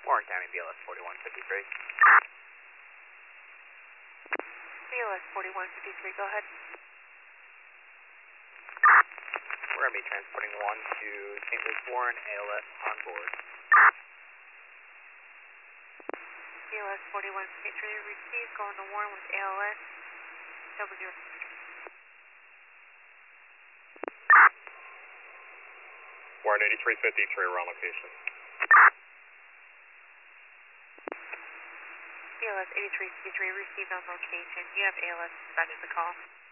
Warren County, BLS 4153. BLS 4153, go ahead. We're going to be transporting one to St. Louis Warren, ALS on board. BLS 4153, received, going to Warren with ALS, 00. Warren 8353, we're on location. BLS 8353, received on location. You have ALS dispatched the call.